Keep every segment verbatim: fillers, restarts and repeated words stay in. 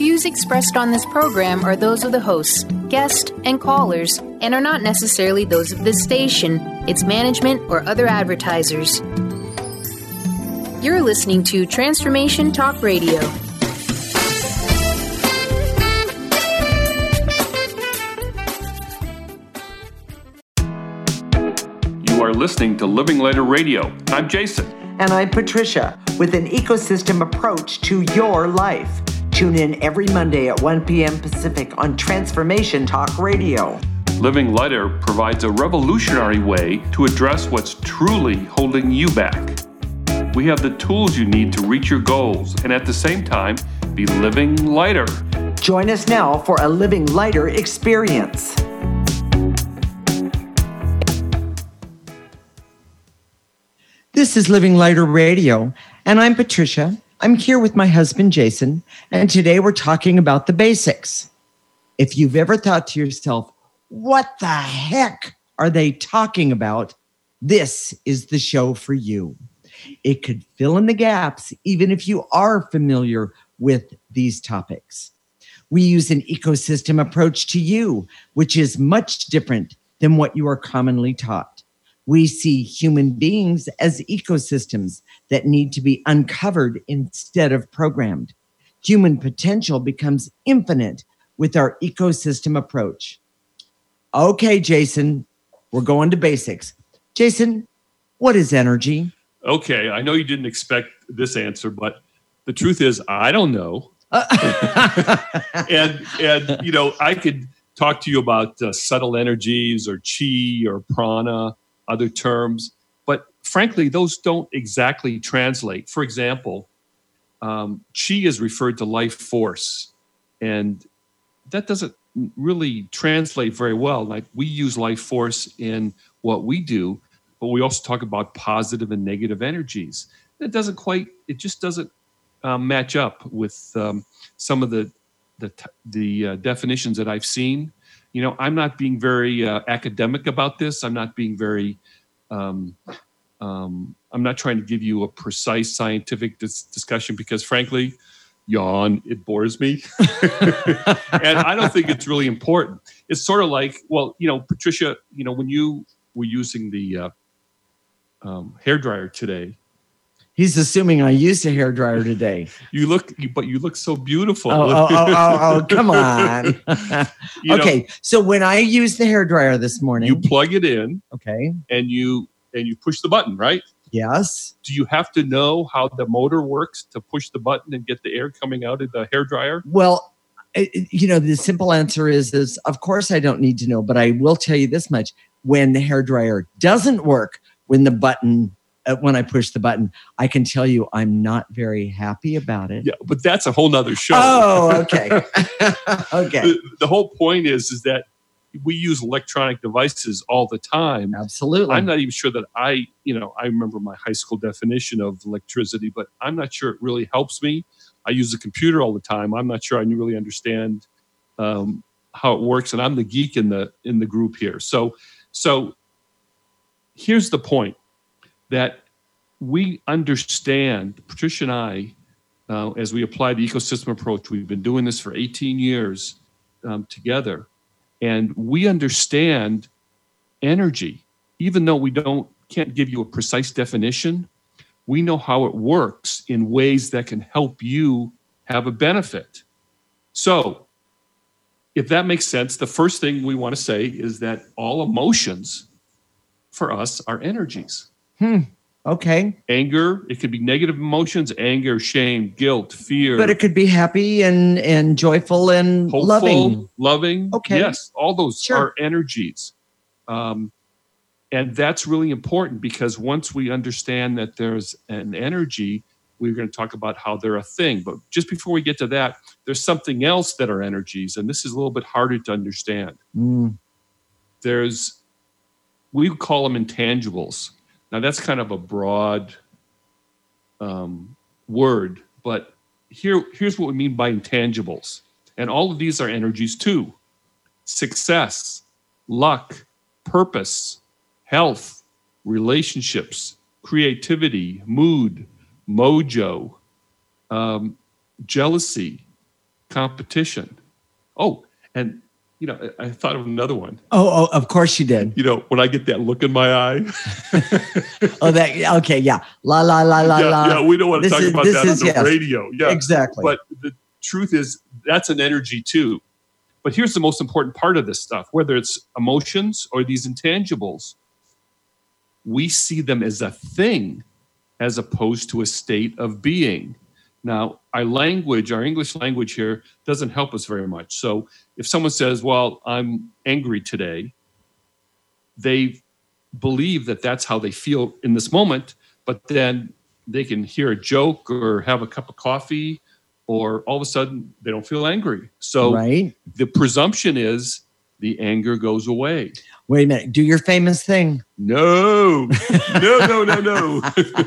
views expressed on this program are those of the hosts, guests, and callers, and are not necessarily those of this station, its management, or other advertisers. You're listening to Transformation Talk Radio. You are listening to Living Lighter Radio. I'm Jason. And I'm Patricia, with an ecosystem approach to your life. Tune in every Monday at one p.m. Pacific on Transformation Talk Radio. Living Lighter provides a revolutionary way to address what's truly holding you back. We have the tools you need to reach your goals and at the same time be living lighter. Join us now for a Living Lighter experience. This is Living Lighter Radio, and I'm Patricia. I'm here with my husband, Jason, and today we're talking about the basics. If you've ever thought to yourself, what the heck are they talking about? This is the show for you. It could fill in the gaps, even if you are familiar with these topics. We use an ecosystem approach to you, which is much different than what you are commonly taught. We see human beings as ecosystems that need to be uncovered instead of programmed. Human potential becomes infinite with our ecosystem approach. Okay, Jason, we're going to basics. Jason, what is energy? Okay, I know you didn't expect this answer, but the truth is I don't know. and, and, you know, I could talk to you about uh, subtle energies or chi or prana, other terms, but frankly, those don't exactly translate. For example, um, chi is referred to life force, and that doesn't really translate very well. Like, we use life force in what we do, but we also talk about positive and negative energies. It doesn't quite, it just doesn't um, match up with um, some of the the, the uh, definitions that I've seen. You know, I'm not being very uh, academic about this. I'm not being very, um, um, I'm not trying to give you a precise scientific dis- discussion because, frankly, yawn, it bores me. And I don't think it's really important. It's sort of like, well, you know, Patricia, you know, when you were using the uh, um, hairdryer today, he's assuming I used a hairdryer today. You look, but you look so beautiful. Oh, oh, oh, oh, oh come on. Okay, know, so when I used the hairdryer this morning, you plug it in, okay, and you and you push the button, right? Yes. Do you have to know how the motor works to push the button and get the air coming out of the hairdryer? Well, it, you know, the simple answer is, is of course I don't need to know, but I will tell you this much: when the hairdryer doesn't work, when the button when I push the button, I can tell you I'm not very happy about it. Yeah, but that's a whole nother show. Oh, okay. Okay. The, the whole point is, is that we use electronic devices all the time. Absolutely. I'm not even sure that I, you know, I remember my high school definition of electricity, but I'm not sure it really helps me. I use a computer all the time. I'm not sure I really understand um, how it works, and I'm the geek in the in the group here. So, so here's the point. That we understand, Patricia and I, uh, as we apply the ecosystem approach, we've been doing this for eighteen years um, together, and we understand energy. Even though we don't can't give you a precise definition, we know how it works in ways that can help you have a benefit. So, if that makes sense, the first thing we want to say is that all emotions for us are energies. Hmm. Okay. Anger, it could be negative emotions, anger, shame, guilt, fear. But it could be happy and, and joyful and hopeful, loving. Loving. Okay. Yes, all those sure. are energies. Um, and that's really important because once we understand that there's an energy, we're going to talk about how they're a thing. But just before we get to that, there's something else that are energies. And this is a little bit harder to understand. Mm. There's, we call them intangibles. Now, that's kind of a broad um, word, but here, here's what we mean by intangibles. And all of these are energies too. Success, luck, purpose, health, relationships, creativity, mood, mojo, um, jealousy, competition. Oh, and you know, I, I thought of another one. Oh, oh, of course you did. You know, when I get that look in my eye. oh, that okay, yeah, la la la la yeah, la. Yeah, we don't want to this talk is, about that is, on the yes, radio. Yeah, exactly. But the truth is, that's an energy too. But here's the most important part of this stuff: whether it's emotions or these intangibles, we see them as a thing, as opposed to a state of being. Now, our language, our English language here doesn't help us very much. So if someone says, well, I'm angry today, they believe that that's how they feel in this moment, but then they can hear a joke or have a cup of coffee, or all of a sudden they don't feel angry. So right. The presumption is the anger goes away. Wait a minute. Do your famous thing. No, no, no, no, no.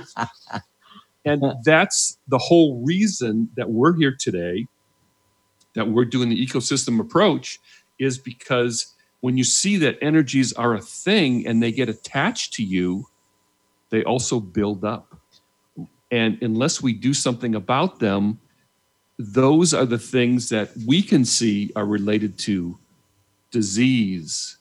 And that's the whole reason that we're here today, that we're doing the ecosystem approach, is because when you see that energies are a thing and they get attached to you, they also build up. And unless we do something about them, those are the things that we can see are related to disease,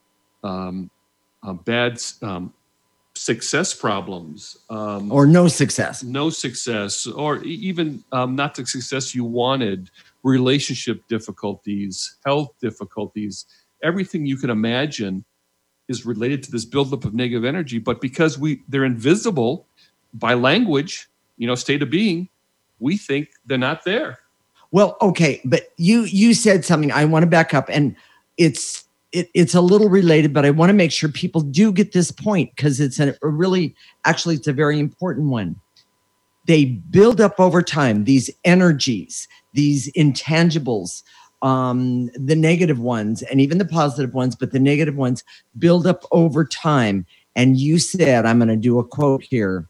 um, uh, bad um, success problems, um, or no success, no success, or even um, not the success you wanted, relationship difficulties, health difficulties, everything you can imagine is related to this buildup of negative energy. But because we they're invisible by language, you know, state of being, we think they're not there. Well, okay, but you you said something. I want to back up, and it's it, it's a little related, but I want to make sure people do get this point, because it's a, a really, actually, it's a very important one. They build up over time, these energies, these intangibles, um, the negative ones, and even the positive ones, but the negative ones build up over time. And you said, I'm going to do a quote here,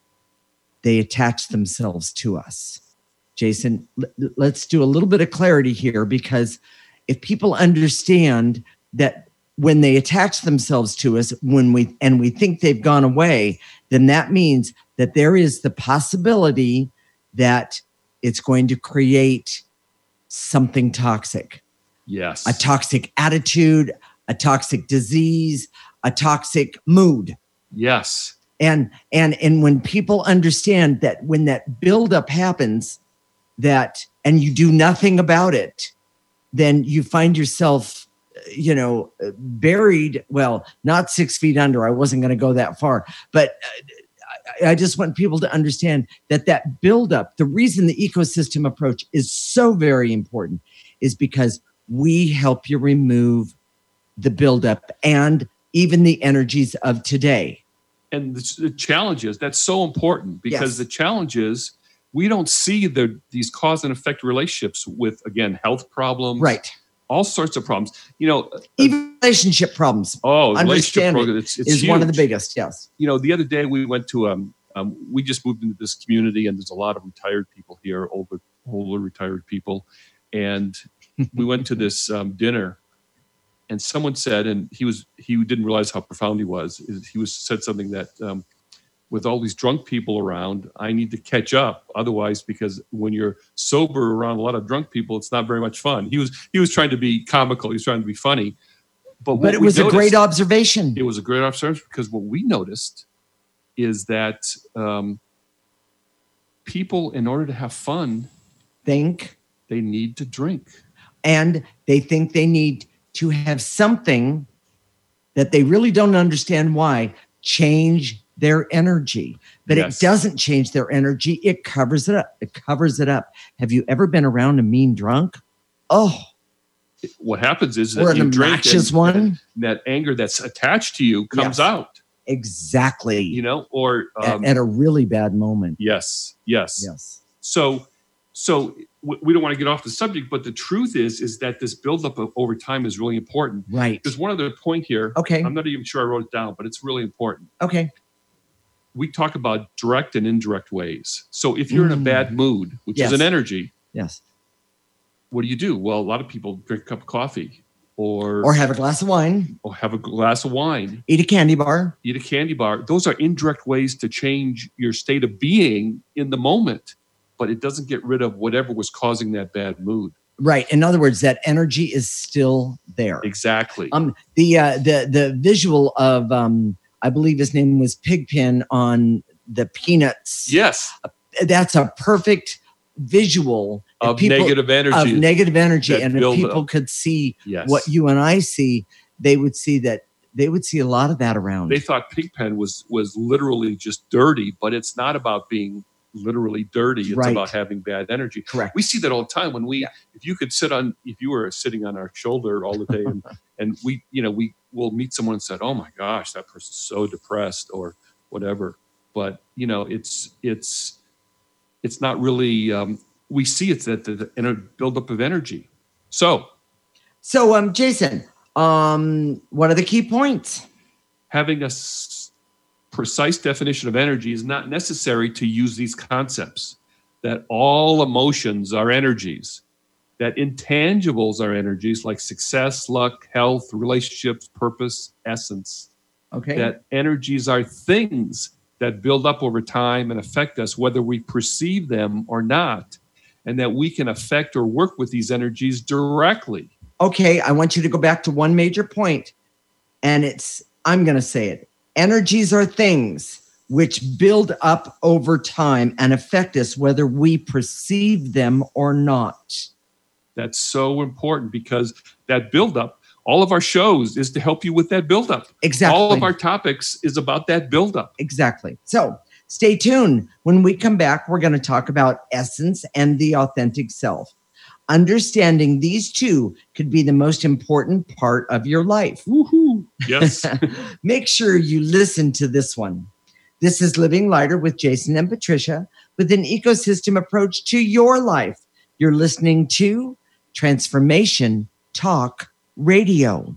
they attach themselves to us. Jason, let's do a little bit of clarity here, because if people understand that when they attach themselves to us, when we and we think they've gone away, then that means that there is the possibility that it's going to create something toxic. Yes. A toxic attitude, a toxic disease, a toxic mood. Yes. And and and when people understand that when that buildup happens, that and you do nothing about it, then you find yourself, you know, buried. Well, not six feet under. I wasn't going to go that far, but I, I just want people to understand that that buildup, the reason the ecosystem approach is so very important, is because we help you remove the buildup and even the energies of today. And the, the challenge is, that's so important, because yes. the challenge is we don't see the these cause and effect relationships with, again, health problems, right? All sorts of problems. You know, even relationship problems. Oh, relationship problems. It's, it's is huge. One of the biggest. Yes. You know, the other day we went to um, um we just moved into this community, and there's a lot of retired people here, older older retired people, and we went to this um, dinner. And someone said, and he was he didn't realize how profound he was. Is he was said something that, um, with all these drunk people around, I need to catch up. Otherwise, because when you're sober around a lot of drunk people, it's not very much fun. He was he was trying to be comical. He was trying to be funny. But but it was noticed, a great observation. It was a great observation, because what we noticed is that um, people, in order to have fun, think they need to drink, and they think they need to have something that they really don't understand why change their energy. But yes. It doesn't change their energy. It covers it up. It covers it up. Have you ever been around a mean drunk? Oh. What happens is that or you an drink and one. That anger that's attached to you comes yes. out. Exactly. You know, or um, at, at a really bad moment. Yes. Yes. Yes. So, so we don't want to get off the subject, but the truth is, is that this buildup of, over time is really important. Right. There's one other point here. Okay. I'm not even sure I wrote it down, but it's really important. Okay. We talk about direct and indirect ways. So if you're mm. in a bad mood, which yes. is an energy. Yes. What do you do? Well, a lot of people drink a cup of coffee, or or have a glass of wine, or have a glass of wine, eat a candy bar, eat a candy bar. Those are indirect ways to change your state of being in the moment. but it doesn't get rid of whatever was causing that bad mood. Right. In other words, that energy is still there. Exactly. Um, the uh, the the visual of um, I believe his name was Pigpen on the Peanuts. Yes, that's a perfect visual of people, negative energy. Of negative energy, and if people up. could see yes. what you and I see, they would see that they would see a lot of that around. They thought Pigpen was was literally just dirty, but it's not about being literally dirty. It's right. about having bad energy. Correct. We see that all the time when we, yeah. if you could sit on, if you were sitting on our shoulder all the day and, and we, you know, we will meet someone and said, oh my gosh, that person's so depressed or whatever. But, you know, it's, it's, it's not really, um, we see it's that the, the buildup of energy. So, so, um, Jason, um, what are the key points? Having a s- precise definition of energy is not necessary to use these concepts, that all emotions are energies, that intangibles are energies like success, luck, health, relationships, purpose, essence. Okay. That energies are things that build up over time and affect us, whether we perceive them or not, and that we can affect or work with these energies directly. Okay, I want you to go back to one major point, and it's, I'm going to say it. Energies are things which build up over time and affect us whether we perceive them or not. That's so important because that buildup, all of our shows is to help you with that buildup. Exactly. All of our topics is about that buildup. Exactly. So stay tuned. When we come back, we're going to talk about essence and the authentic self. Understanding these two could be the most important part of your life. Woohoo! Yes. Make sure you listen to this one. This is Living Lighter with Jason and Patricia with an ecosystem approach to your life. You're listening to Transformation Talk Radio.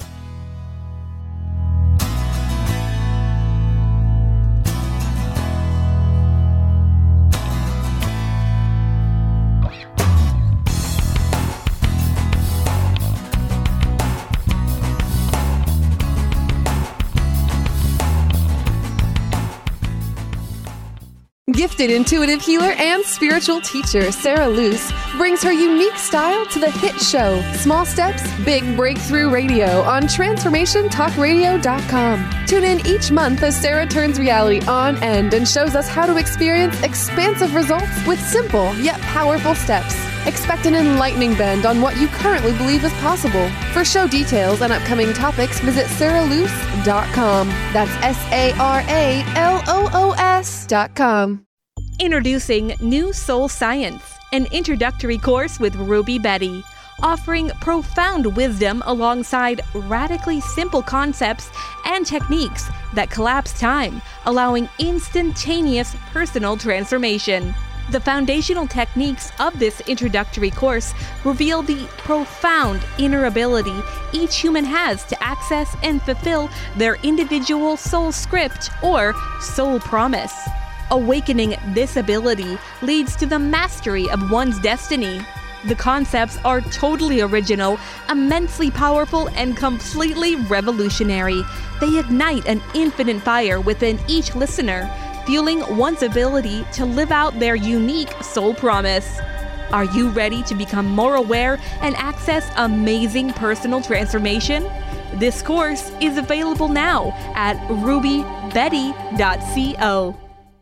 Gifted intuitive healer and spiritual teacher Sarah Luce brings her unique style to the hit show Small Steps, Big Breakthrough Radio on transformation talk radio dot com. Tune in each month as Sarah turns reality on end and shows us how to experience expansive results with simple yet powerful steps. Expect an enlightening bend on what you currently believe is possible. For show details and upcoming topics, visit sarah luce dot com. That's S A R A L O O S dot com. Introducing New Soul Science, an introductory course with Ruby Betty, offering profound wisdom alongside radically simple concepts and techniques that collapse time, allowing instantaneous personal transformation. The foundational techniques of this introductory course reveal the profound inner ability each human has to access and fulfill their individual soul script or soul promise. Awakening this ability leads to the mastery of one's destiny. The concepts are totally original, immensely powerful, and completely revolutionary. They ignite an infinite fire within each listener, fueling one's ability to live out their unique soul promise. Are you ready to become more aware and access amazing personal transformation? This course is available now at ruby betty dot co.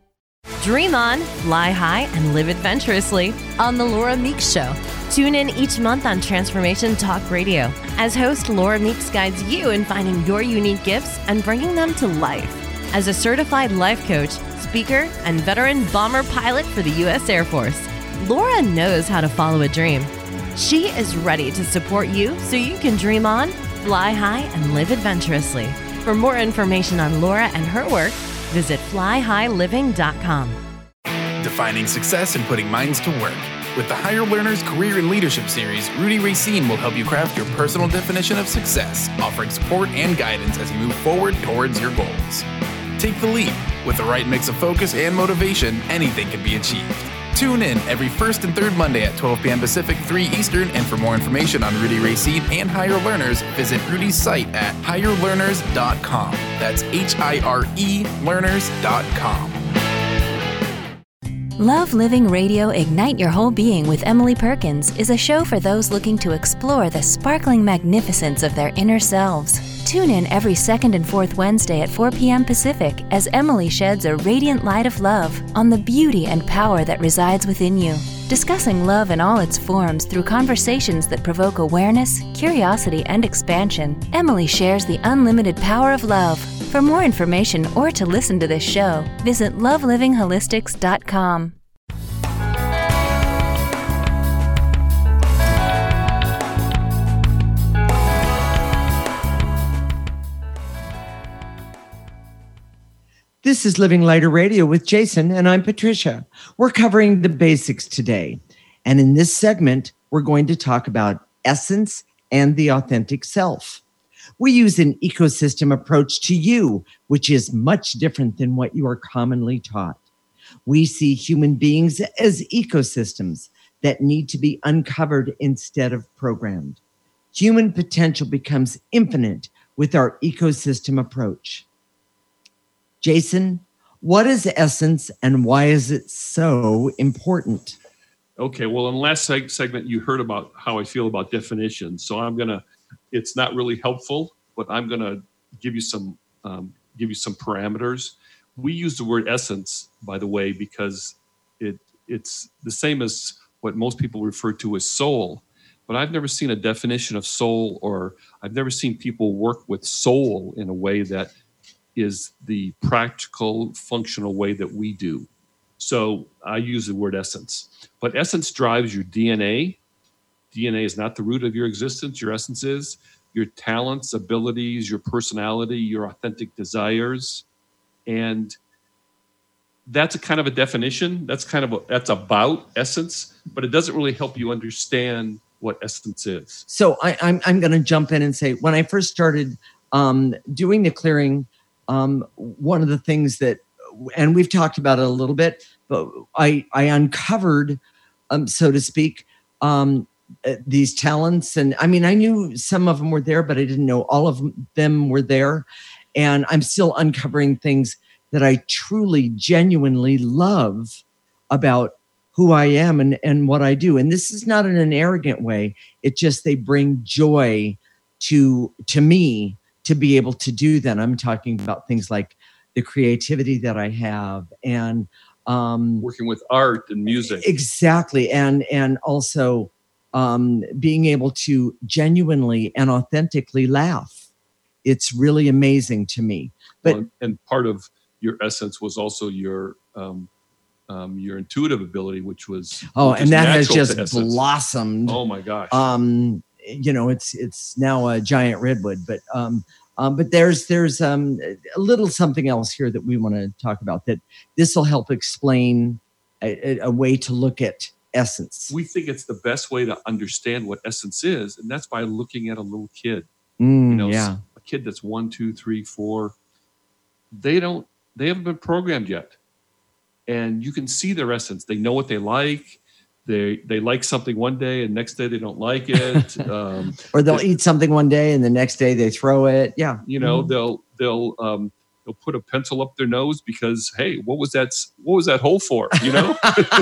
Dream on, fly high, and live adventurously on The Laura Meeks Show. Tune in each month on Transformation Talk Radio as host Laura Meeks guides you in finding your unique gifts and bringing them to life. As a certified life coach, speaker, and veteran bomber pilot for the U S Air Force, Laura knows how to follow a dream. She is ready to support you so you can dream on, fly high, and live adventurously. For more information on Laura and her work, visit fly high living dot com. Defining success and putting minds to work. With the Higher Learners Career and Leadership Series, Rudy Racine will help you craft your personal definition of success, offering support and guidance as you move forward towards your goals. Take the leap. With the right mix of focus and motivation, anything can be achieved. Tune in every first and third Monday at twelve p.m. Pacific, three Eastern, and for more information on Rudy Racine and Higher Learners, visit Rudy's site at higher learners dot com. That's H I R E learners dot com. Love Living Radio Ignite Your Whole Being with Emily Perkins is a show for those looking to explore the sparkling magnificence of their inner selves. Tune in every second and fourth Wednesday at four p.m. Pacific as Emily sheds a radiant light of love on the beauty and power that resides within you. Discussing love in all its forms through conversations that provoke awareness, curiosity, and expansion, Emily shares the unlimited power of love. For more information or to listen to this show, visit love living holistics dot com. This is Living Lighter Radio with Jason, and I'm Patricia. We're covering the basics today. And in this segment, we're going to talk about essence and the authentic self. We use an ecosystem approach to you, which is much different than what you are commonly taught. We see human beings as ecosystems that need to be uncovered instead of programmed. Human potential becomes infinite with our ecosystem approach. Jason, what is essence and why is it so important? Okay, well, in the last seg- segment, you heard about how I feel about definitions. So I'm going to, it's not really helpful, but I'm going to give you some, um, give you some parameters. We use the word essence, by the way, because it it's the same as what most people refer to as soul. But I've never seen a definition of soul, or I've never seen people work with soul in a way that is the practical, functional way that we do. So I use the word essence. But essence drives your D N A. D N A is not the root of your existence. Your essence is your talents, abilities, your personality, your authentic desires. And that's a kind of a definition. That's kind of a, that's about essence, but it doesn't really help you understand what essence is. So I, I'm I'm going to jump in and say, when I first started um, doing the clearing, um, one of the things that, and we've talked about it a little bit, but I I uncovered, um, so to speak, um, these talents. And I mean, I knew some of them were there, but I didn't know all of them were there. And I'm still uncovering things that I truly, genuinely love about who I am and, and what I do. And this is not in an arrogant way. It just, they bring joy to, to me to be able to do that. I'm talking about things like the creativity that I have and um, working with art and music. Exactly. And, and also um, being able to genuinely and authentically laugh. It's really amazing to me. But well, and part of your essence was also your um, um, your intuitive ability, which was oh, which and that has just essence. blossomed. Oh my gosh! Um, you know, it's it's now a giant redwood, but um, um, but there's there's um, a little something else here that we want to talk about. That this will help explain a, a way to look at essence. We think it's the best way to understand what essence is, and that's by looking at a little kid. Mm, you know, yeah. a kid that's one, two, three, four. They don't. They haven't been programmed yet, and you can see their essence. They know what they like. They they like something one day, and next day they don't like it. Um, or they'll they, eat something one day, and the next day they throw it. Yeah, you know mm-hmm. they'll they'll um, they'll put a pencil up their nose because hey, what was that? What was that hole for? You know.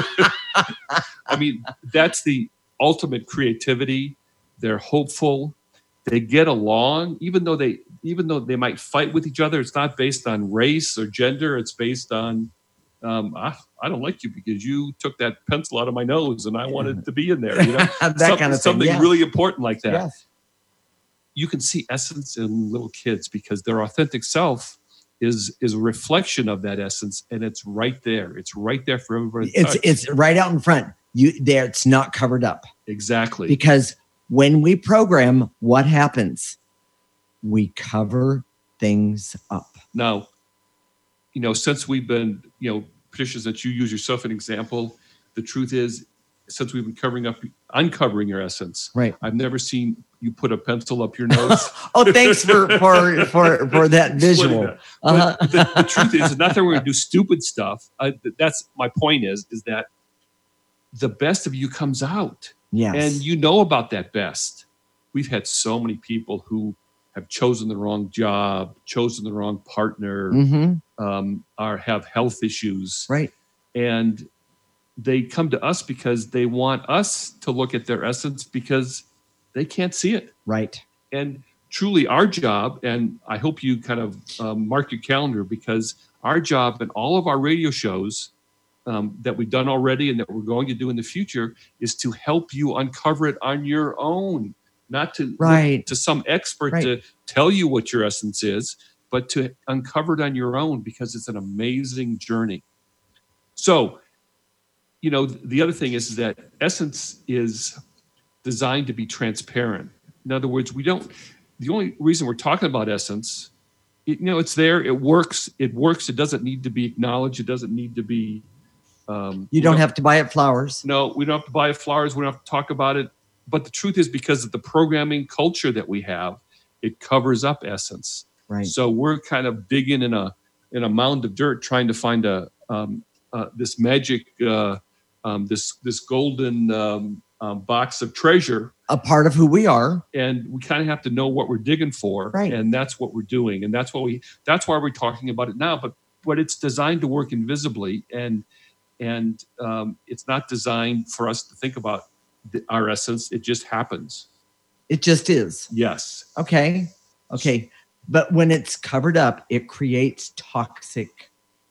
I mean, that's the ultimate creativity. They're hopeful. They get along, even though they even though they might fight with each other. It's not based on race or gender. It's based on um, I, I don't like you because you took that pencil out of my nose and I wanted to be in there. You know, that Some, kind of something thing. Yeah. really important like that. Yes. You can see essence in little kids because their authentic self is is a reflection of that essence, and it's right there. It's right there for everybody to It's touch. it's right out in front. You there. It's not covered up. Exactly. Because when we program, what happens? We cover things up. Now, you know, since we've been, you know, Patricia, since you use yourself an example, the truth is, since we've been covering up, uncovering your essence, right? I've never seen you put a pencil up your nose. Oh, thanks for for for for that visual. That. Uh-huh. the, the truth is, not that we're going to do stupid stuff. I, that's my point. Is is that the best of you comes out. Yes. And you know about that best. We've had so many people who have chosen the wrong job, chosen the wrong partner, mm-hmm. um, or have health issues. Right. And they come to us because they want us to look at their essence because they can't see it. Right. And truly our job, and I hope you kind of um, mark your calendar, because our job in all of our radio shows um, that we've done already and that we're going to do in the future is to help you uncover it on your own, not to right. look to some expert right. to tell you what your essence is, but to uncover it on your own, because it's an amazing journey. So, you know, the other thing is, is that essence is designed to be transparent. In other words, we don't, the only reason we're talking about essence, it, you know, it's there, it works, it works. It doesn't need to be acknowledged. It doesn't need to be. Um, you don't have to buy it flowers. No, we don't have to buy it flowers. We don't have to talk about it. But the truth is, because of the programming culture that we have, it covers up essence. Right. So we're kind of digging in a in a mound of dirt, trying to find a um, uh, this magic, uh, um, this this golden um, um, box of treasure, a part of who we are, and we kind of have to know what we're digging for, right. And that's what we're doing, and that's what we that's why we're talking about it now. But but it's designed to work invisibly, and and um, it's not designed for us to think about the, our essence. It just happens. It just is. Yes. Okay. Okay. But when it's covered up, it creates toxic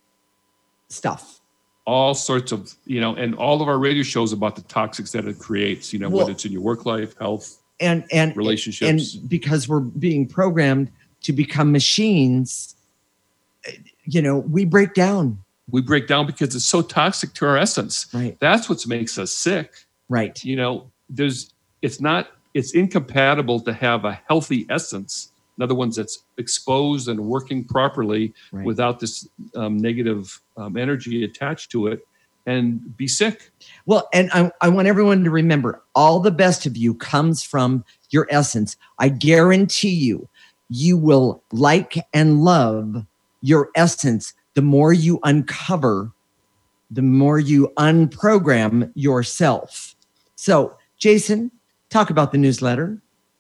stuff. All sorts of, you know, and all of our radio shows about the toxics that it creates, you know, well, whether it's in your work life, health, and, and relationships. And because we're being programmed to become machines, you know, we break down. We break down because it's so toxic to our essence. Right. That's what makes us sick. Right. You know, there's, it's not, it's incompatible to have a healthy essence. In other words, that's exposed and working properly, right, without this um, negative um, energy attached to it, and be sick. Well, and I, I want everyone to remember, all the best of you comes from your essence. I guarantee you, you will like and love your essence the more you uncover, the more you unprogram yourself. So, Jason, talk about the newsletter.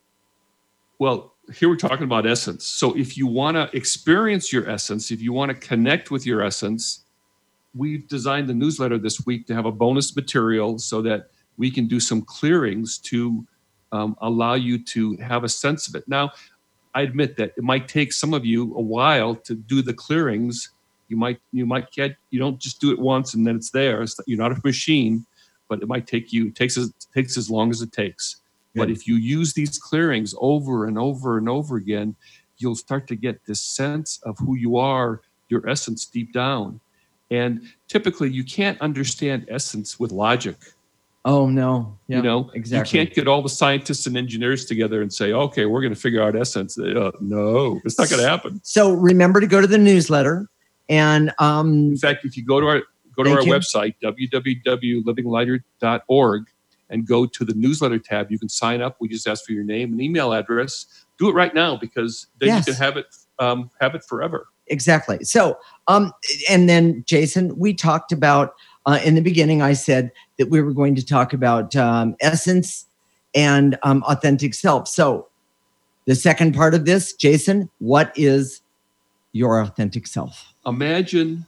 Well, here we're talking about essence. So if you want to experience your essence, if you want to connect with your essence, we've designed the newsletter this week to have a bonus material so that we can do some clearings to um, allow you to have a sense of it. Now, I admit that it might take some of you a while to do the clearings. You might you might get, you don't just do it once and then it's there. It's, you're not a machine, but it might take you, it takes, it takes as long as it takes. But if you use these clearings over and over and over again, you'll start to get this sense of who you are, your essence deep down. And typically you can't understand essence with logic. Oh, no. Yeah, you know, exactly. You can't get all the scientists and engineers together and say, okay, we're going to figure out essence. Uh, no, it's not going to happen. So remember to go to the newsletter. And um, in fact, if you go to our go to our you. website, w w w dot living lighter dot org, and go to the newsletter tab, you can sign up. We just ask for your name and email address. Do it right now, because then yes. you can have it um, have it forever. Exactly. So, um, and then Jason, we talked about uh, in the beginning. I said that we were going to talk about um, essence and um, authentic self. So, the second part of this, Jason, what is your authentic self? Imagine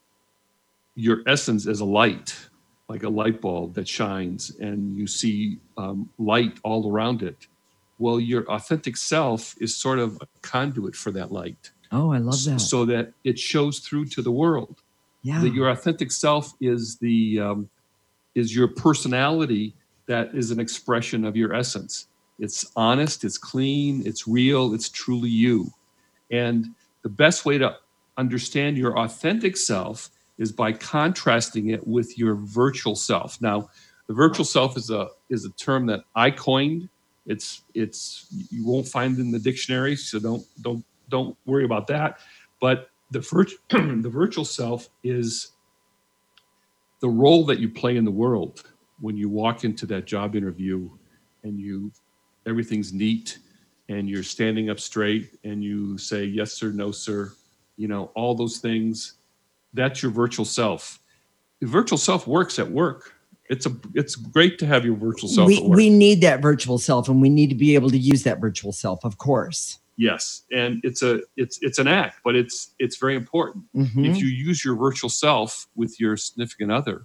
your essence as a light, like a light bulb that shines, and you see um, light all around it. Well, your authentic self is sort of a conduit for that light. Oh, I love that. So that it shows through to the world. Yeah. That your authentic self is the um, is your personality that is an expression of your essence. It's honest, it's clean, it's real, it's truly you. And the best way to understand your authentic self is by contrasting it with your virtual self. Now, the virtual self is a is a term that I coined. It's it's you won't find it in the dictionary, so don't don't don't worry about that. But the virt- the virtual self is the role that you play in the world when you walk into that job interview and you everything's neat and you're standing up straight and you say yes sir, no sir, you know, all those things. That's your virtual self. The virtual self works at work. It's a it's great to have your virtual self we, at work. We need that virtual self, and we need to be able to use that virtual self, of course. Yes, and it's a it's it's an act, but it's it's very important. Mm-hmm. If you use your virtual self with your significant other,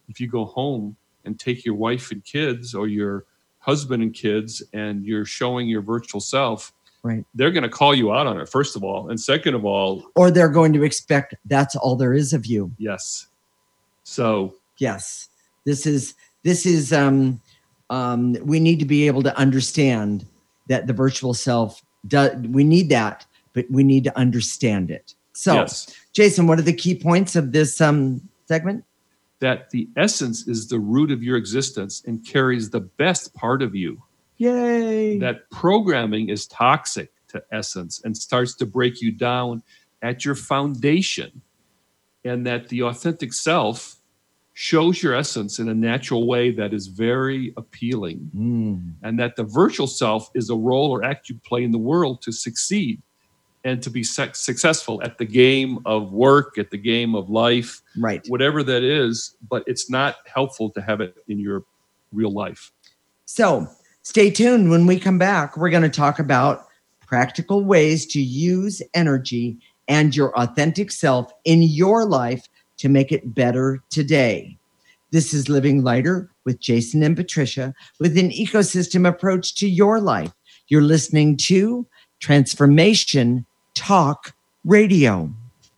if you go home and take your wife and kids or your husband and kids and you're showing your virtual self, right, they're going to call you out on it, first of all. And second of all, or they're going to expect that's all there is of you. Yes. So, yes, this is, this is, um, um, we need to be able to understand that the virtual self does, we need that, but we need to understand it. So, yes. Jason, what are the key points of this um, segment? That the essence is the root of your existence and carries the best part of you. Yay. That programming is toxic to essence and starts to break you down at your foundation. And that the authentic self shows your essence in a natural way that is very appealing. Mm. And that the virtual self is a role or act you play in the world to succeed and to be su- successful at the game of work, at the game of life, right? Whatever that is, but it's not helpful to have it in your real life. So stay tuned. When we come back, we're going to talk about practical ways to use energy and your authentic self in your life to make it better today. This is Living Lighter with Jason and Patricia with an ecosystem approach to your life. You're listening to Transformation Talk Radio.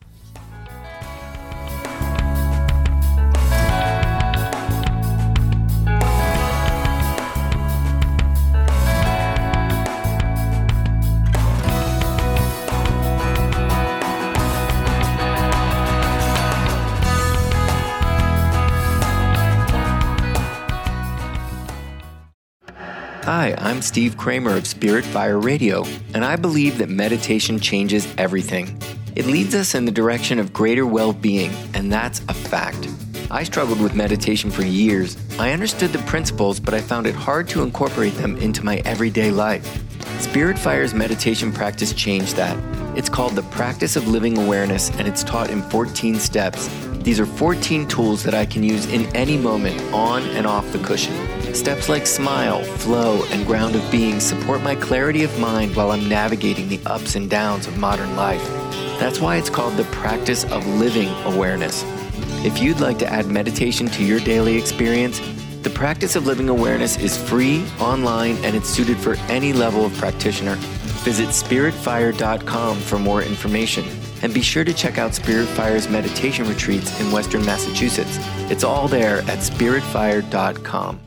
Hi, I'm Steve Kramer of Spirit Fire Radio, and I believe that meditation changes everything. It leads us in the direction of greater well-being, and that's a fact. I struggled with meditation for years. I understood the principles, but I found it hard to incorporate them into my everyday life. Spirit Fire's meditation practice changed that. It's called the Practice of Living Awareness, and it's taught in fourteen steps. These are fourteen tools that I can use in any moment, on and off the cushion. Steps like smile, flow, and ground of being support my clarity of mind while I'm navigating the ups and downs of modern life. That's why it's called the Practice of Living Awareness. If you'd like to add meditation to your daily experience, the Practice of Living Awareness is free, online, and it's suited for any level of practitioner. Visit spirit fire dot com for more information. And be sure to check out Spirit Fire's meditation retreats in Western Massachusetts. It's all there at spirit fire dot com.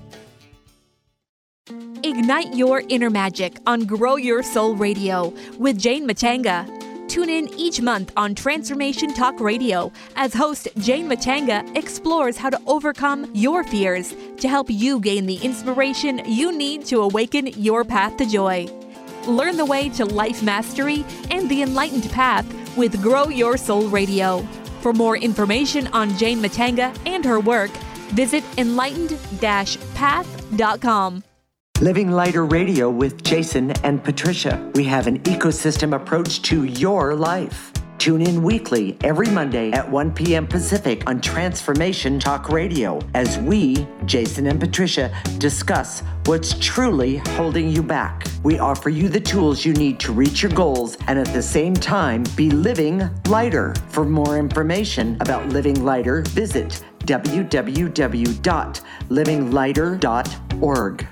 Ignite your inner magic on Grow Your Soul Radio with Jane Matanga. Tune in each month on Transformation Talk Radio as host Jane Matanga explores how to overcome your fears to help you gain the inspiration you need to awaken your path to joy. Learn the way to life mastery and the enlightened path with Grow Your Soul Radio. For more information on Jane Matanga and her work, visit enlightened dash path dot com. Living Lighter Radio with Jason and Patricia. We have an ecosystem approach to your life. Tune in weekly every Monday at one p.m. Pacific on Transformation Talk Radio as we, Jason and Patricia, discuss what's truly holding you back. We offer you the tools you need to reach your goals and at the same time be living lighter. For more information about Living Lighter, visit w w w dot living lighter dot org.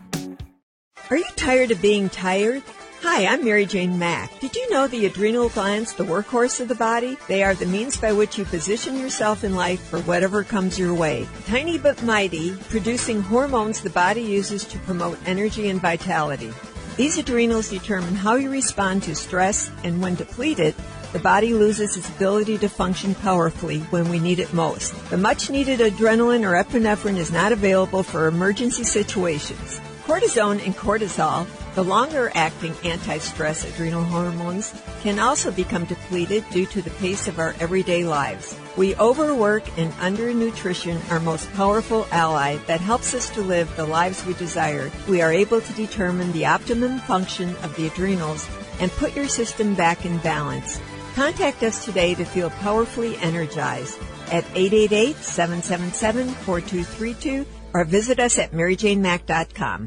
Are you tired of being tired? Hi, I'm Mary Jane Mack. Did you know the adrenal glands, the workhorse of the body? They are the means by which you position yourself in life for whatever comes your way. Tiny but mighty, producing hormones the body uses to promote energy and vitality. These adrenals determine how you respond to stress, and when depleted, the body loses its ability to function powerfully when we need it most. The much-needed adrenaline or epinephrine is not available for emergency situations. Cortisone and cortisol, the longer-acting anti-stress adrenal hormones, can also become depleted due to the pace of our everyday lives. We overwork and undernutrition, our most powerful ally that helps us to live the lives we desire. We are able to determine the optimum function of the adrenals and put your system back in balance. Contact us today to feel powerfully energized at eight eight eight, seven seven seven, four two three two or visit us at mary jane mack dot com.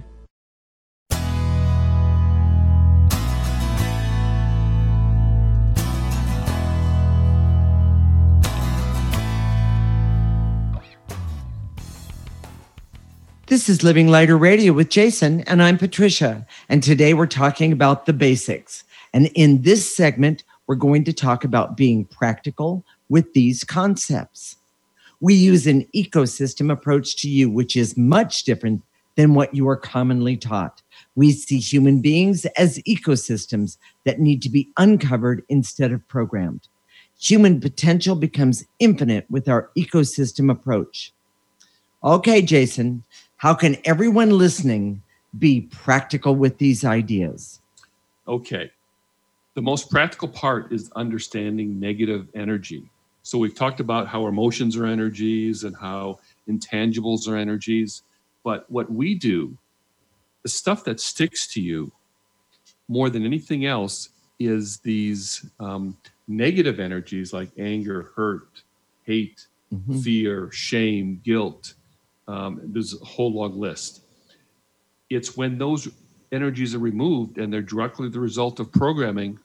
This is Living Lighter Radio with Jason, and I'm Patricia. And today we're talking about the basics. And in this segment, we're going to talk about being practical with these concepts. We use an ecosystem approach to you, which is much different than what you are commonly taught. We see human beings as ecosystems that need to be uncovered instead of programmed. Human potential becomes infinite with our ecosystem approach. Okay, Jason, how can everyone listening be practical with these ideas? Okay. The most practical part is understanding negative energy. So we've talked about how emotions are energies and how intangibles are energies. But what we do, the stuff that sticks to you more than anything else is these um, negative energies like anger, hurt, hate, mm-hmm. fear, shame, guilt. Um, there's a whole long list. It's when those energies are removed and they're directly the result of programming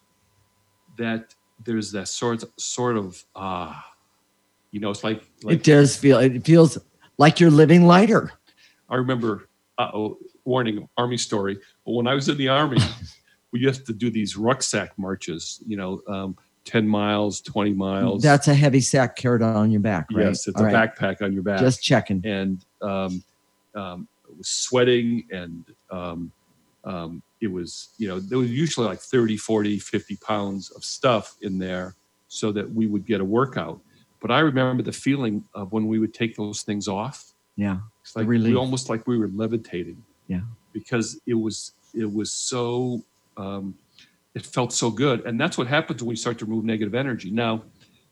that there's that sort sort of ah, you know, it's like, like it does feel. It feels like you're living lighter. I remember, uh-oh, warning, Army story. But when I was in the Army, we used to do these rucksack marches, you know, um, ten miles, twenty miles. That's a heavy sack carried on your back, right? Yes, it's All a right. backpack on your back. Just checking. And um, um, it was sweating and um, um, it was, you know, there was usually like thirty, forty, fifty pounds of stuff in there so that we would get a workout. But I remember the feeling of when we would take those things off. Yeah. It's like we almost like we were levitating. Yeah. Because it was it was so um, it felt so good. And that's what happens when we start to remove negative energy. Now,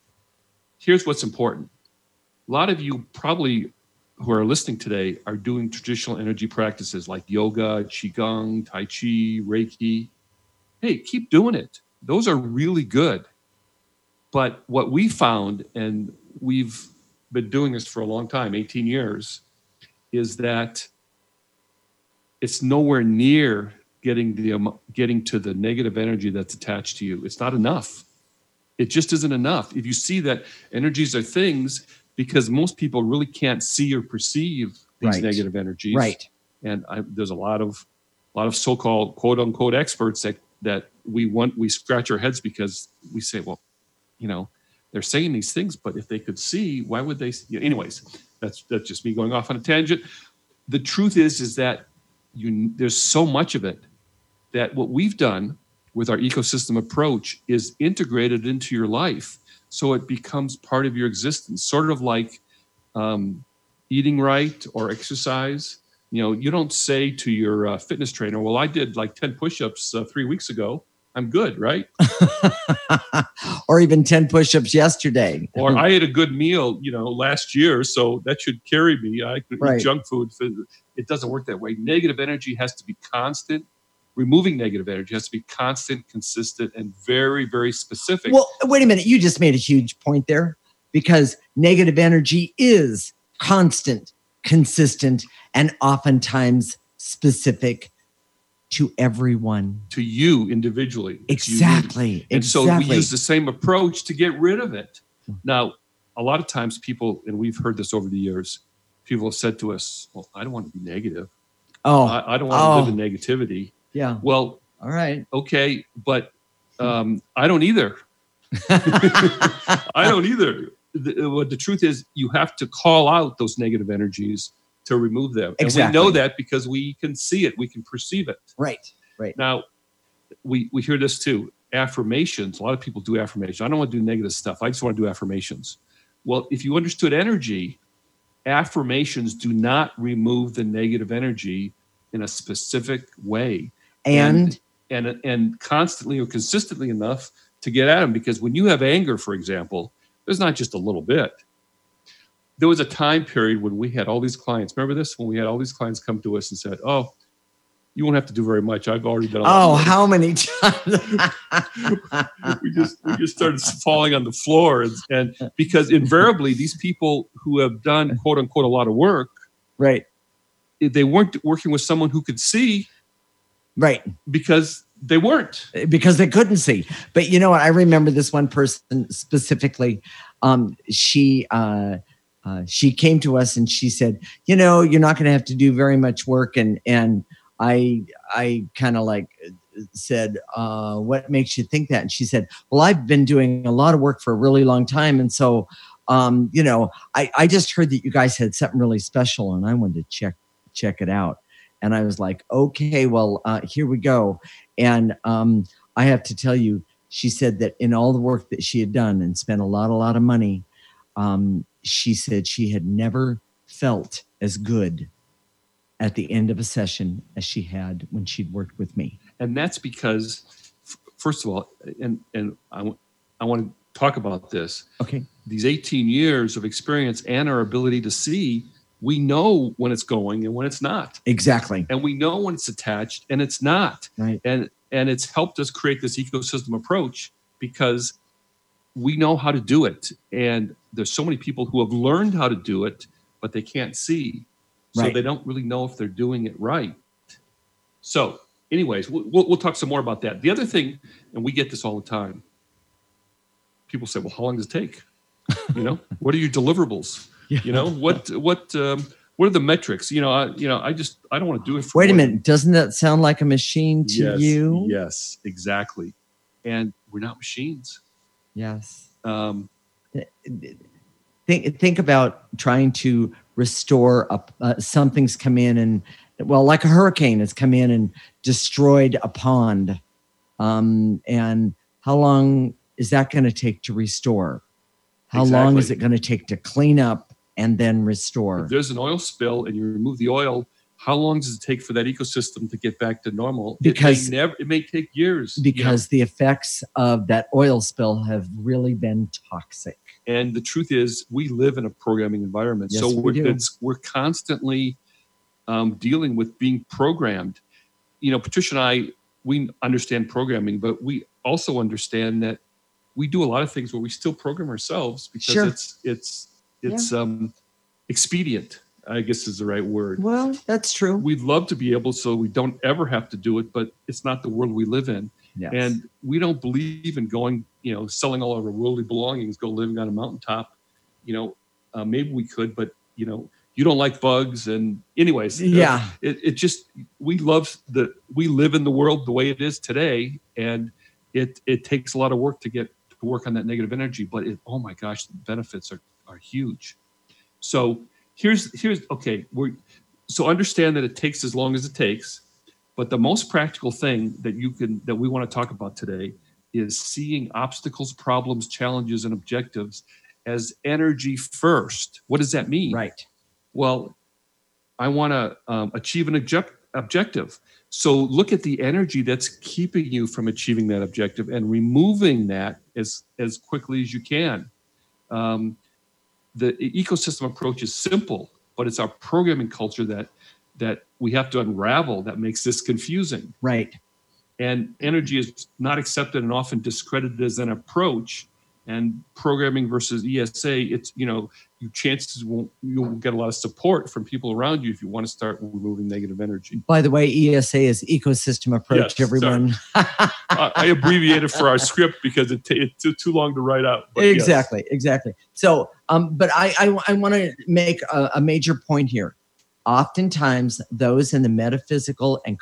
here's what's important. A lot of you probably who are listening today are doing traditional energy practices like yoga, qigong, tai chi, reiki. Hey, keep doing it. Those are really good. But what we found, and we've been doing this for a long time, eighteen years, is that it's nowhere near getting the um, getting to the negative energy that's attached to you. It's not enough. It just isn't enough. If you see that energies are things, because most people really can't see or perceive these Right. negative energies. Right. And I, there's a lot of a lot of so-called quote unquote experts that that we want we scratch our heads because we say, well, you know, they're saying these things, but if they could see, why would they? You know, anyways, that's that's just me going off on a tangent. The truth is, is that you there's so much of it that what we've done with our ecosystem approach is integrated into your life, so it becomes part of your existence. Sort of like um, eating right or exercise. You know, you don't say to your uh, fitness trainer, "Well, I did like ten push-ups uh, three weeks ago. I'm good, right?" Or even ten push-ups yesterday. Or I ate a good meal, you know, last year, so that should carry me. I could Right. eat junk food. It doesn't work that way. Negative energy has to be constant. Removing negative energy has to be constant, consistent, and very, very specific. Well, wait a minute. You just made a huge point there, because negative energy is constant, consistent, and oftentimes specific to everyone. To you individually. It's Exactly. unique. And so exactly. we use the same approach to get rid of it. Now, a lot of times people, and we've heard this over the years, people have said to us, well, I don't want to be negative. Oh, I, I don't want oh. to live in negativity. Yeah. Well, all right. Okay, but um, I don't either. I don't either. The, what the truth is, you have to call out those negative energies to remove them. Exactly. And we know that because we can see it, we can perceive it. Right, right. Now, we, we hear this too. Affirmations. A lot of people do affirmations. I don't want to do negative stuff. I just want to do affirmations. Well, if you understood energy, affirmations do not remove the negative energy in a specific way. And and and, and constantly or consistently enough to get at them. Because when you have anger, for example, there's not just a little bit. There was a time period when we had all these clients. Remember this? When we had all these clients come to us and said, oh, you won't have to do very much. I've already done a lot. Oh, of how many times? we just we just started falling on the floor. And, and because invariably these people who have done, quote unquote, a lot of work, right? They weren't working with someone who could see. Right. Because they weren't. Because they couldn't see. But you know what? I remember this one person specifically. Um, she uh, uh, she came to us and she said, you know, you're not going to have to do very much work. And, and I, I kind of like said, uh, what makes you think that? And she said, well, I've been doing a lot of work for a really long time. And so, um, you know, I, I just heard that you guys had something really special and I wanted to check, check it out. And I was like, okay, well, uh, here we go. And um, I have to tell you, she said that in all the work that she had done and spent a lot, a lot of money, um, she said she had never felt as good at the end of a session as she had when she'd worked with me. And that's because, f- first of all, and, and I, w- I want to talk about this. Okay. These eighteen years of experience and our ability to see, we know when it's going and when it's not. Exactly. And we know when it's attached and it's not. Right. And and it's helped us create this ecosystem approach because we know how to do it. And there's so many people who have learned how to do it, but they can't see. So Right. they don't really know if they're doing it right. So anyways, we'll, we'll we'll talk some more about that. The other thing, and we get this all the time, people say, well, how long does it take? You know, what are your deliverables? Yeah. You know, what, what, um, what are the metrics? You know, I, you know, I just, I don't want to do it for Wait a one- minute. Doesn't that sound like a machine to yes, you? Yes, exactly. And we're not machines. Yes. Um, Think, think about trying to restore a, uh, something's come in and, well, like a hurricane has come in and destroyed a pond. Um, and how long is that going to take to restore? How long Exactly. is it going to take to clean up and then restore? if there's an oil spill and you remove the oil, how long does it take for that ecosystem to get back to normal? Because- it may, never, it may take years. you know? Because the effects of that oil spill have really been toxic. And the truth is, we live in a programming environment. Yes, so we we're, do. It's, we're constantly um, dealing with being programmed. You know, Patricia and I, we understand programming, but we also understand that we do a lot of things where we still program ourselves because Sure. it's it's it's um, expedient, I guess is the right word. Well, that's true. We'd love to be able so we don't ever have to do it, but it's not the world we live in. Yes. And we don't believe in going, you know, selling all our worldly belongings, go living on a mountaintop. You know, uh, maybe we could, but, you know, you don't like bugs. And anyways, uh, Yeah. it, it just, we love the, we live in the world the way it is today. And it, it takes a lot of work to get to work on that negative energy, but it, oh my gosh, the benefits are, are huge. So here's, here's, okay. We're, so understand that it takes as long as it takes. But the most practical thing that you can that we want to talk about today is seeing obstacles, problems, challenges, and objectives as energy first. What does that mean? Right. Well, I want to um, achieve an object, objective. So look at the energy that's keeping you from achieving that objective and removing that as, as quickly as you can. Um, the ecosystem approach is simple, but it's our programming culture that that we have to unravel that makes this confusing. Right. And energy is not accepted and often discredited as an approach. And programming versus E S A, it's, you know, you chances won't, you'll get a lot of support from people around you if you want to start removing negative energy. By the way, E S A is ecosystem approach, Yes, everyone. I, I abbreviated for our script because it, t- it took too long to write out. But yes. Exactly, exactly. So, um, but I, I, I want to make a, a major point here. Oftentimes, those in the metaphysical and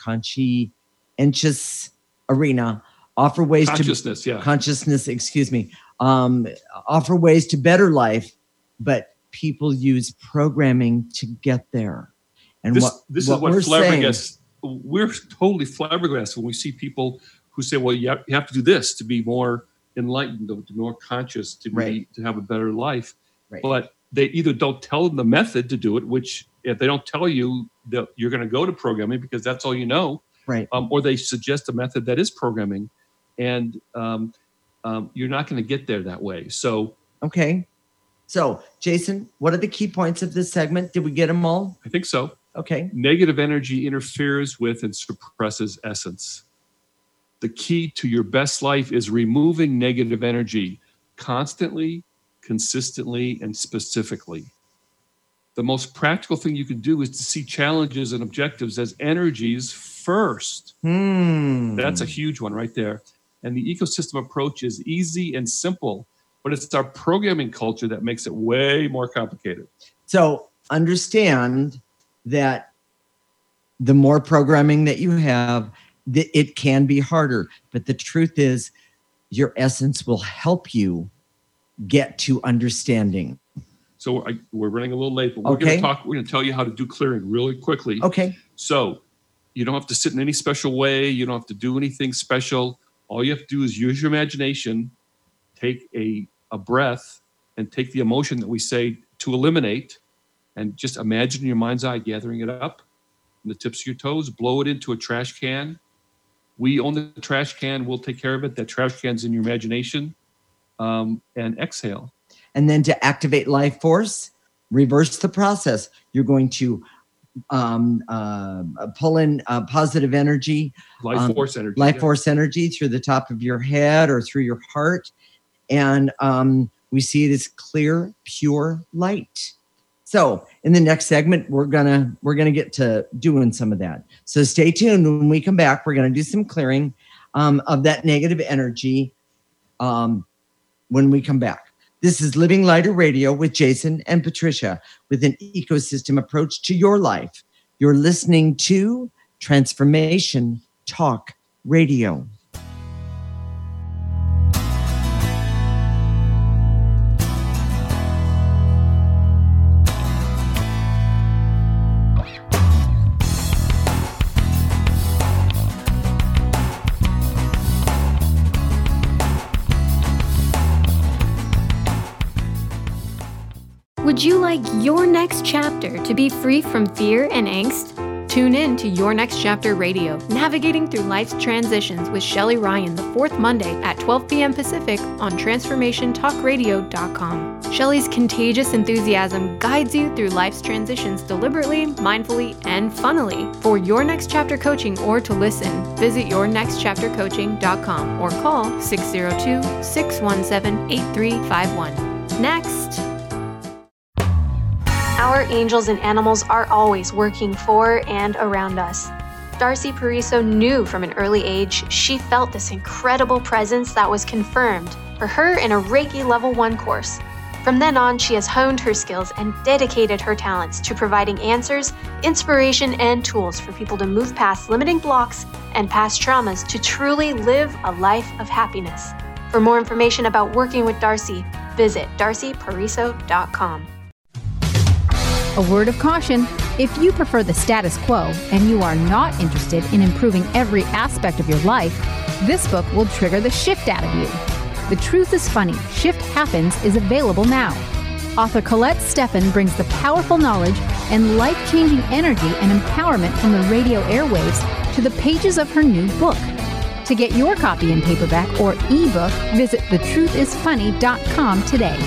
conscientious arena offer ways Consciousness, to yeah. consciousness. Excuse me. Um, offer ways to better life, but people use programming to get there. And This, what this what is what we're saying, flabbergasted. We're totally flabbergasted when we see people who say, "Well, you have, you have to do this to be more enlightened, to be more conscious, to be Right. to have a better life." Right. But they either don't tell them the method to do it, which if they don't tell you that you're going to go to programming because that's all you know, right? Um, or they suggest a method that is programming, and um, um, you're not going to get there that way. So, Okay. So, Jason, what are the key points of this segment? Did we get them all? I think so. Okay. Negative energy interferes with and suppresses essence. The key to your best life is removing negative energy constantly, consistently, and specifically. The most practical thing you can do is to see challenges and objectives as energies first. Hmm. That's a huge one right there. And the ecosystem approach is easy and simple. but it's our programming culture that makes it way more complicated. So understand that the more programming that you have, th- it can be harder. But the truth is, your essence will help you get to understanding. So I, we're running a little late, but we're Okay. going to talk. We're going to tell you how to do clearing really quickly. Okay. So you don't have to sit in any special way. You don't have to do anything special. All you have to do is use your imagination, take a, a breath, and take the emotion that we say to eliminate, and just imagine in your mind's eye gathering it up from the tips of your toes, blow it into a trash can. We own the trash can. We'll take care of it. That trash can's in your imagination. Um, and exhale. And then to activate life force, reverse the process. You're going to um, uh, pull in uh, positive energy. Life um, force energy. Life yeah. force energy through the top of your head or through your heart. And um, we see it as clear, pure light. So in the next segment, we're gonna we're gonna get to doing some of that. So stay tuned. When we come back, we're gonna do some clearing um, of that negative energy um, when we come back. This is Living Lighter Radio with Jason and Patricia with an ecosystem approach to your life. You're listening to Transformation Talk Radio. Would you like your next chapter to be free from fear and angst? Tune in to Your Next Chapter Radio, navigating through life's transitions with Shelley Ryan the fourth Monday at twelve p.m. Pacific on transformation talk radio dot com. Shelley's contagious enthusiasm guides you through life's transitions deliberately, mindfully, and funnily. For Your Next Chapter coaching or to listen, visit your next chapter coaching dot com or call six oh two, six one seven, eight three five one. Next. Our angels and animals are always working for and around us. Darcy Pariso knew from an early age she felt this incredible presence that was confirmed for her in a Reiki Level one course. From then on, she has honed her skills and dedicated her talents to providing answers, inspiration, and tools for people to move past limiting blocks and past traumas to truly live a life of happiness. For more information about working with Darcy, visit darcy pariso dot com. A word of caution, if you prefer the status quo and you are not interested in improving every aspect of your life, this book will trigger the shift out of you. The Truth is Funny, Shift Happens is available now. Author Colette Steffen brings the powerful knowledge and life-changing energy and empowerment from the radio airwaves to the pages of her new book. To get your copy in paperback or ebook, visit the truth is funny dot com today.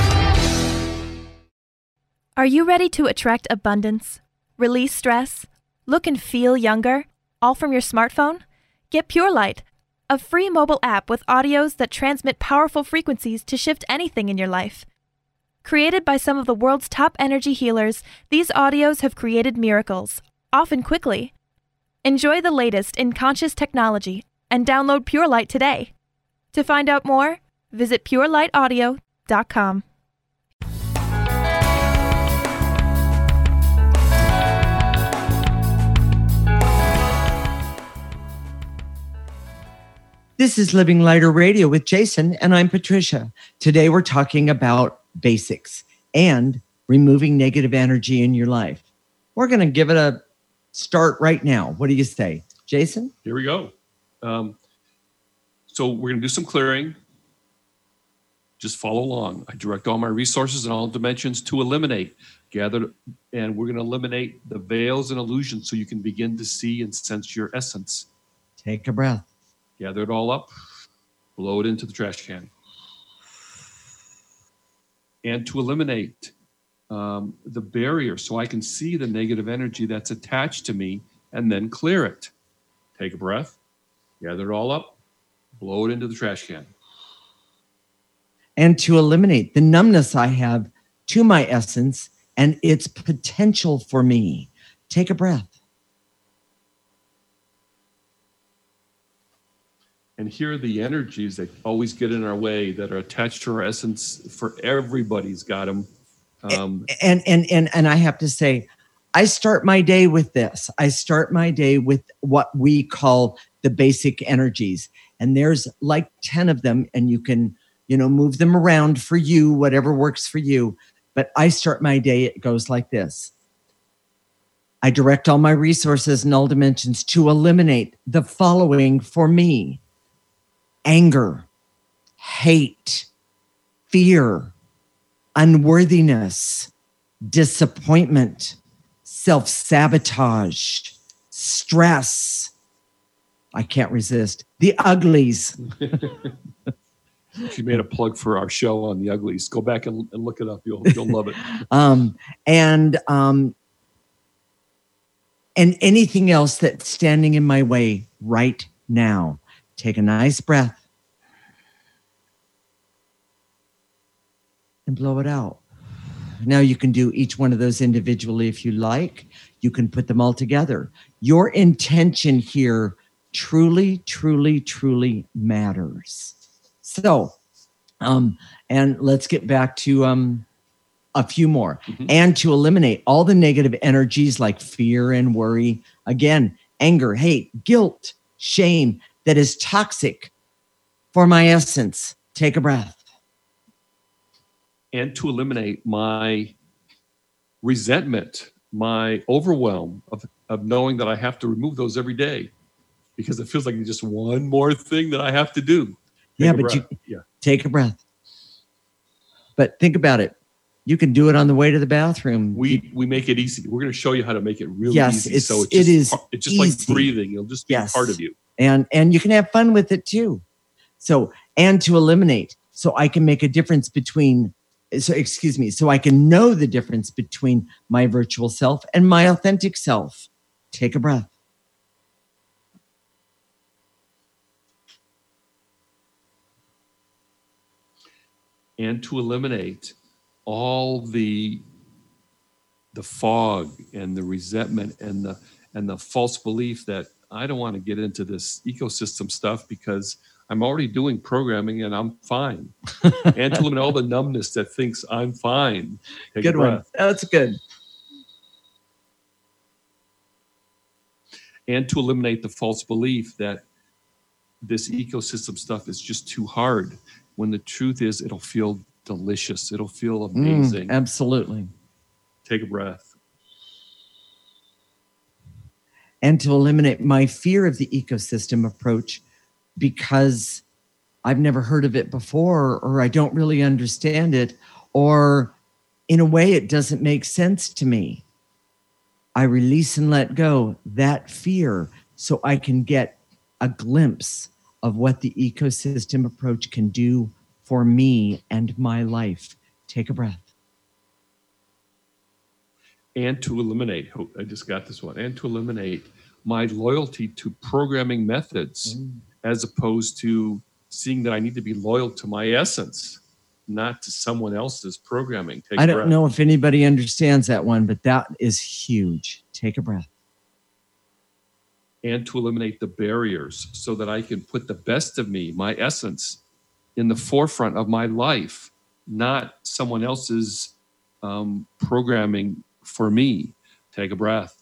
Are you ready to attract abundance, release stress, look and feel younger, all from your smartphone? Get Pure Light, a free mobile app with audios that transmit powerful frequencies to shift anything in your life. Created by some of the world's top energy healers, these audios have created miracles, often quickly. Enjoy the latest in conscious technology and download Pure Light today. To find out more, visit pure light audio dot com. This is Living Lighter Radio with Jason, and I'm Patricia. Today we're talking about basics and removing negative energy in your life. We're going to give it a start right now. What do you say, Jason? Here we go. Um, so we're going to do some clearing. Just follow along. I direct all my resources in all dimensions to eliminate, gather, and we're going to eliminate the veils and illusions so you can begin to see and sense your essence. Take a breath. Gather it all up, blow it into the trash can. And to eliminate um, the barrier so I can see the negative energy that's attached to me and then clear it. Take a breath, gather it all up, blow it into the trash can. And to eliminate the numbness I have to my essence and its potential for me. Take a breath. And here are the energies that always get in our way, that are attached to our essence. For everybody's got them. Um, and, and, and, and I have to say, I start my day with this. I start my day with what we call the basic energies. And there's like ten of them, and you can, you know, move them around for you, whatever works for you. But I start my day, it goes like this. I direct all my resources in all dimensions to eliminate the following for me: anger, hate, fear, unworthiness, disappointment, self-sabotage, stress. I can't resist. The uglies. She made a plug for our show on the uglies. Go back and, and look it up. You'll you'll love it. um, and um, and anything else that's standing in my way right now. Take a nice breath and blow it out. Now you can do each one of those individually if you like. You can put them all together. Your intention here truly, truly, truly matters. So, um, and let's get back to um, a few more. Mm-hmm. And to eliminate all the negative energies like fear and worry. Again, anger, hate, guilt, shame that is toxic for my essence. Take a breath. And to eliminate my resentment, my overwhelm of, of knowing that I have to remove those every day, because it feels like just one more thing that I have to do. Take yeah, but breath. you yeah. take a breath. But think about it. You can do it on the way to the bathroom. We you, we make it easy. We're going to show you how to make it really yes, easy. It's, so it's it just, is it's just easy. like breathing. It'll just be yes. part of you. And and you can have fun with it too. So, and to eliminate, so I can make a difference between, so excuse me, so I can know the difference between my virtual self and my authentic self. Take a breath. And to eliminate all the the fog and the resentment and the and the false belief that I don't want to get into this ecosystem stuff because I'm already doing programming and I'm fine. And to eliminate all the numbness that thinks I'm fine. Take good a breath. one. That's good. And to eliminate the false belief that this ecosystem stuff is just too hard, when the truth is it'll feel delicious. It'll feel amazing. Mm, absolutely. Take a breath. And to eliminate my fear of the ecosystem approach, because I've never heard of it before, or I don't really understand it, or in a way it doesn't make sense to me. I release and let go that fear so I can get a glimpse of what the ecosystem approach can do for me and my life. Take a breath. And to eliminate, oh, I just got this one, and to eliminate my loyalty to programming methods, mm. as opposed to seeing that I need to be loyal to my essence, not to someone else's programming. Take I a don't breath. know if anybody understands that one, but that is huge. Take a breath. And to eliminate the barriers so that I can put the best of me, my essence, in the forefront of my life, not someone else's um, programming for me. Take a breath.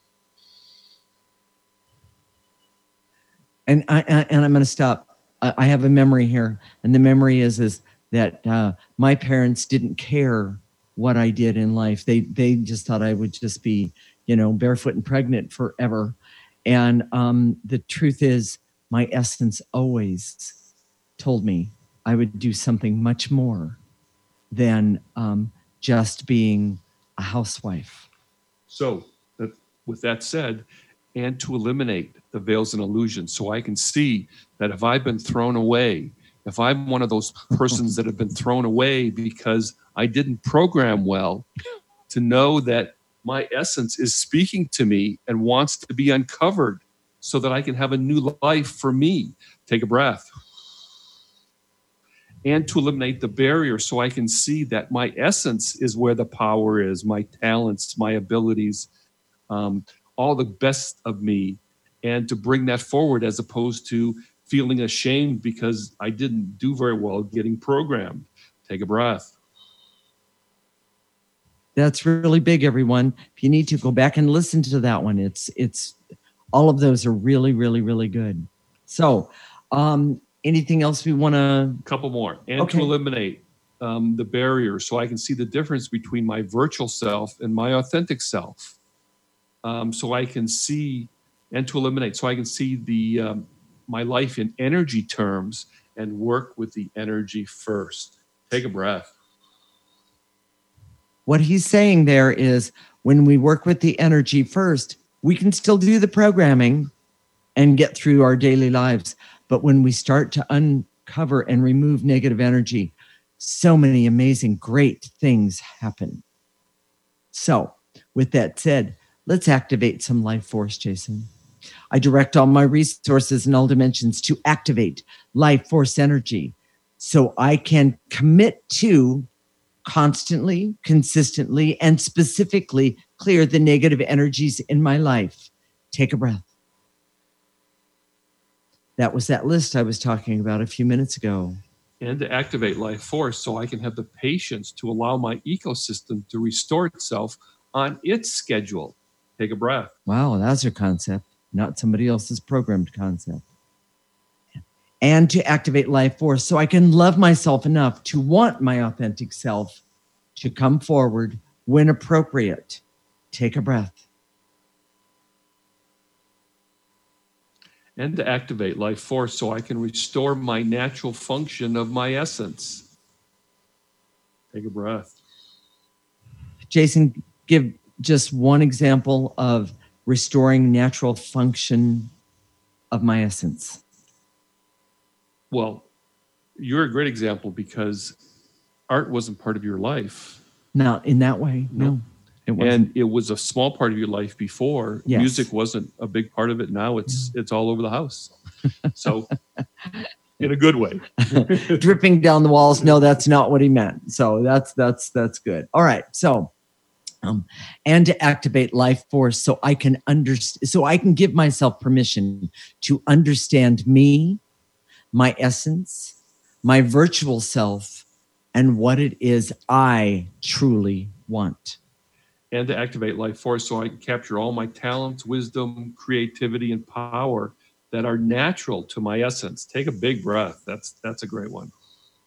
And I, I and I'm going to stop. I, I have a memory here, and the memory is is that uh, my parents didn't care what I did in life. They they just thought I would just be, you know, barefoot and pregnant forever. And um, the truth is, my essence always told me I would do something much more than um, just being a housewife. So, that, with that said, and to eliminate the veils and illusions, so I can see that if I've been thrown away, if I'm one of those persons that have been thrown away because I didn't program well, to know that my essence is speaking to me and wants to be uncovered so that I can have a new life for me. Take a breath. And to eliminate the barrier so I can see that my essence is where the power is, my talents, my abilities, um, all the best of me, and to bring that forward as opposed to feeling ashamed because I didn't do very well getting programmed. Take a breath. That's really big, everyone. If you need to, go back and listen to that one. It's it's all of those are really, really, really good. So um, anything else we want to? A couple more. And Okay. to eliminate um, the barrier so I can see the difference between my virtual self and my authentic self. Um, so I can see, and to eliminate, so I can see the um, my life in energy terms and work with the energy first. Take a breath. What he's saying there is when we work with the energy first, we can still do the programming and get through our daily lives. But when we start to uncover and remove negative energy, so many amazing, great things happen. So with that said, let's activate some life force, Jason. I direct all my resources in all dimensions to activate life force energy so I can commit to constantly, consistently, and specifically clear the negative energies in my life. Take a breath. That was that list I was talking about a few minutes ago. And to activate life force so I can have the patience to allow my ecosystem to restore itself on its schedule. Take a breath. Wow, that's a concept, not somebody else's programmed concept. And to activate life force so I can love myself enough to want my authentic self to come forward when appropriate. Take a breath. And to activate life force so I can restore my natural function of my essence. Take a breath. Jason, give just one example of restoring natural function of my essence. Well, you're a great example because art wasn't part of your life. Not in that way, no. It wasn't. And it was a small part of your life before. Yes. Music wasn't a big part of it. Now it's it's all over the house. So in a good way. Dripping down the walls. No, that's not what he meant. So that's that's that's good. All right. So um, and to activate life force so I can understand, so I can give myself permission to understand me, my essence, my virtual self, and what it is I truly want. And to activate life force so I can capture all my talents, wisdom, creativity, and power that are natural to my essence. Take a big breath. That's that's a great one.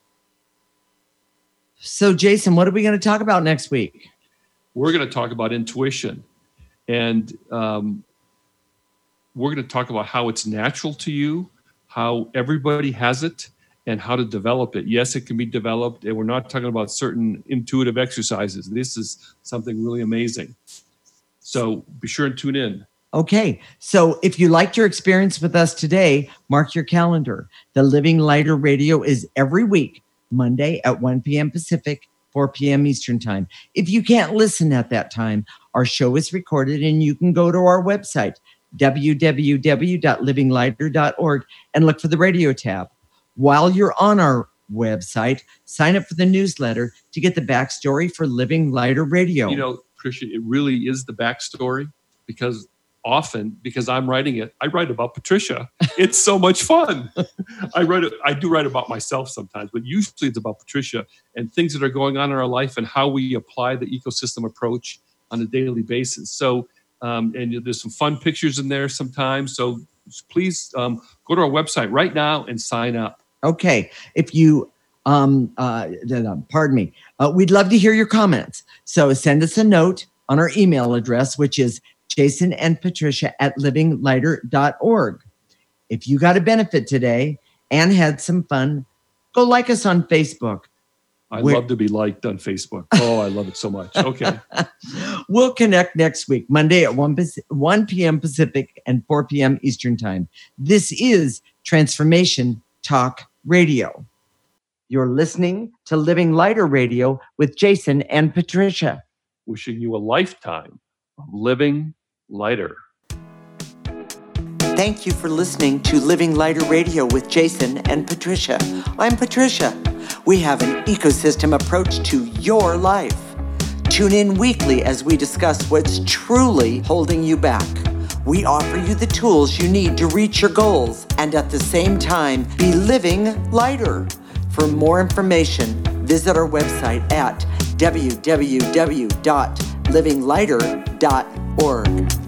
So, Jason, what are we going to talk about next week? We're going to talk about intuition. And um, we're going to talk about how it's natural to you, how everybody has it, and how to develop it. Yes, it can be developed, and we're not talking about certain intuitive exercises. This is something really amazing. So be sure and tune in. Okay, so if you liked your experience with us today, mark your calendar. The Living Lighter Radio is every week, Monday at one p.m. Pacific, four p.m. Eastern Time. If you can't listen at that time, our show is recorded and you can go to our website, w w w dot living lighter dot org, and look for the radio tab. While you're on our website, sign up for the newsletter to get the backstory for Living Lighter Radio. You know, Patricia, it really is the backstory because often, because I'm writing it, I write about Patricia. It's so much fun. I write it, I do write about myself sometimes, but usually it's about Patricia and things that are going on in our life and how we apply the ecosystem approach on a daily basis. So, um, and there's some fun pictures in there sometimes. So please um, go to our website right now and sign up. Okay. If you, um, uh, pardon me, uh, we'd love to hear your comments. So send us a note on our email address, which is Jason and Patricia at living lighter dot org. If you got a benefit today and had some fun, go like us on Facebook. I We're- love to be liked on Facebook. Oh, I love it so much. Okay. We'll connect next week, Monday at one p.m. Pacific and four p.m. Eastern Time. This is Transformation Talk Radio. You're listening to Living Lighter Radio with Jason and Patricia. Wishing you a lifetime of living lighter. Thank you for listening to Living Lighter Radio with Jason and Patricia. I'm Patricia. We have an ecosystem approach to your life. Tune in weekly as we discuss what's truly holding you back. we offer you the tools you need to reach your goals and at the same time be living lighter. For more information, visit our website at w w w dot living lighter dot org.